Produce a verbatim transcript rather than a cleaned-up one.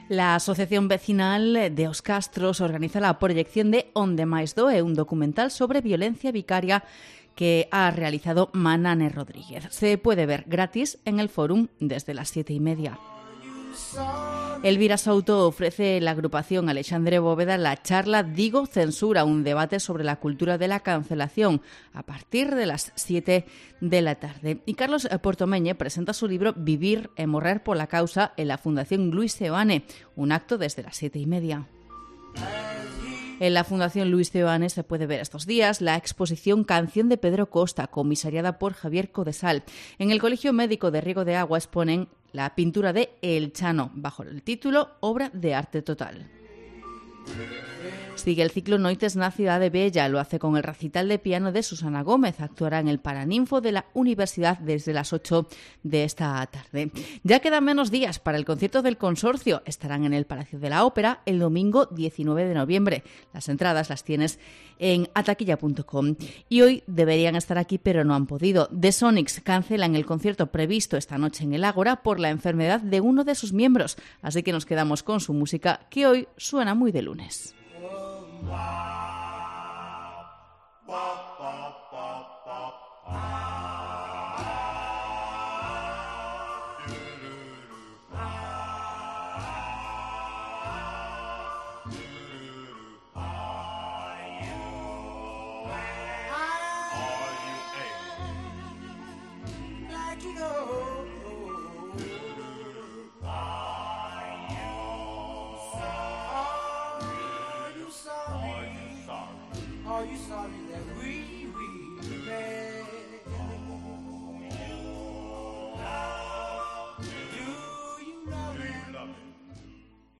La Asociación Vecinal de Os Castros organiza la proyección de Onde Mais Doe, un documental sobre violencia vicaria que ha realizado Manane Rodríguez. Se puede ver gratis en el Fórum desde las siete y media. Elvira Souto ofrece la agrupación Alexandre Bóveda la charla Digo Censura, un debate sobre la cultura de la cancelación, a partir de las siete de la tarde. Y Carlos Portomeñe presenta su libro Vivir e morrer por la causa en la Fundación Luis Seoane, un acto desde las siete y media. En la Fundación Luis Seoane se puede ver estos días la exposición Canción de Pedro Costa, comisariada por Javier Codesal. En el Colegio Médico de Riego de Agua exponen la pintura de El Chano, bajo el título Obra de Arte Total. Sigue el ciclo Noites na Cidade Bella, lo hace con el recital de piano de Susana Gómez. Actuará en el Paraninfo de la Universidad desde las ocho de esta tarde. Ya quedan menos días para el concierto del Consorcio. Estarán en el Palacio de la Ópera el domingo diecinueve de noviembre. Las entradas las tienes en ataquilla punto com. Y hoy deberían estar aquí, pero no han podido. The Sonics cancelan el concierto previsto esta noche en el Ágora por la enfermedad de uno de sus miembros. Así que nos quedamos con su música, que hoy suena muy de lunes. Wow. Wow.